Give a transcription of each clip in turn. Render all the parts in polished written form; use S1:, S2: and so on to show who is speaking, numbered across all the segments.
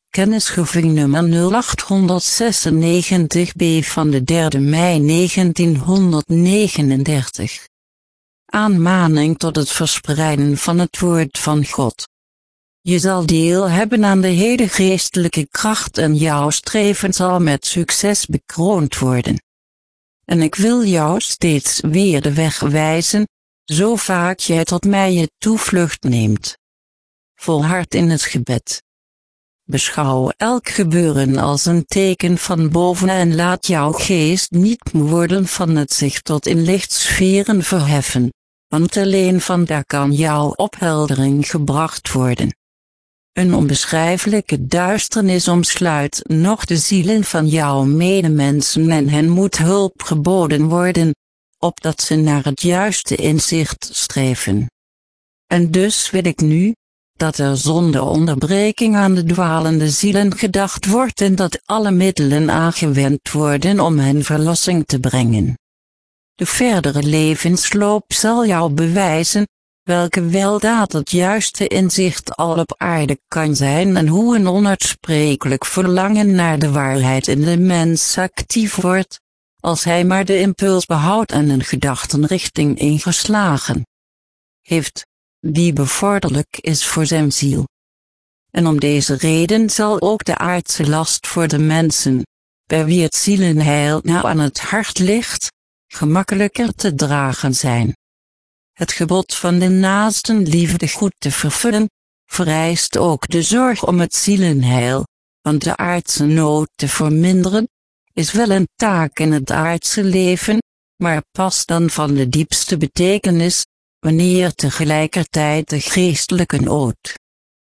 S1: Kennisgeving nummer 0896b van de 3 mei 1939. Aanmaning tot het verspreiden van het woord van God. Je zal deel hebben aan de hele geestelijke kracht en jouw streven zal met succes bekroond worden. En ik wil jou steeds weer de weg wijzen, zo vaak jij tot mij je toevlucht neemt. Volhard in het gebed. Beschouw elk gebeuren als een teken van boven en laat jouw geest niet moe worden van het zich tot in lichtsferen verheffen, want alleen vandaar kan jouw opheldering gebracht worden. Een onbeschrijfelijke duisternis omsluit nog de zielen van jouw medemensen en hen moet hulp geboden worden, opdat ze naar het juiste inzicht streven. En dus wil ik nu, dat er zonder onderbreking aan de dwalende zielen gedacht wordt en dat alle middelen aangewend worden om hen verlossing te brengen. De verdere levensloop zal jou bewijzen, welke weldaad het juiste inzicht al op aarde kan zijn en hoe een onuitsprekelijk verlangen naar de waarheid in de mens actief wordt, als hij maar de impuls behoudt en een gedachtenrichting ingeslagen heeft, die bevorderlijk is voor zijn ziel. En om deze reden zal ook de aardse last voor de mensen, bij wie het zielenheil nou aan het hart ligt, gemakkelijker te dragen zijn. Het gebod van de naastenliefde goed te vervullen, vereist ook de zorg om het zielenheil, want de aardse nood te verminderen, is wel een taak in het aardse leven, maar past dan van de diepste betekenis, wanneer tegelijkertijd de geestelijke nood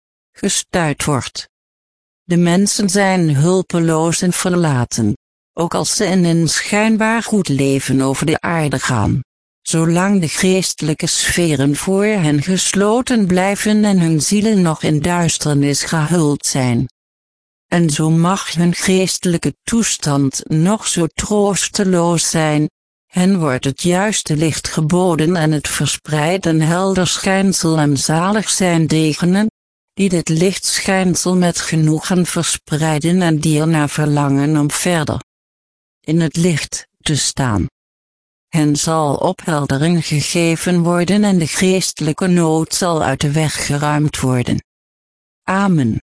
S1: gestuit wordt. De mensen zijn hulpeloos en verlaten, ook als ze in een schijnbaar goed leven over de aarde gaan. Zolang de geestelijke sferen voor hen gesloten blijven en hun zielen nog in duisternis gehuld zijn. En zo mag hun geestelijke toestand nog zo troosteloos zijn, hen wordt het juiste licht geboden en het verspreidt een helder schijnsel en zalig zijn degenen, die dit lichtschijnsel met genoegen verspreiden en die ernaar verlangen om verder in het licht te staan. Hen zal opheldering gegeven worden en de geestelijke nood zal uit de weg geruimd worden. Amen.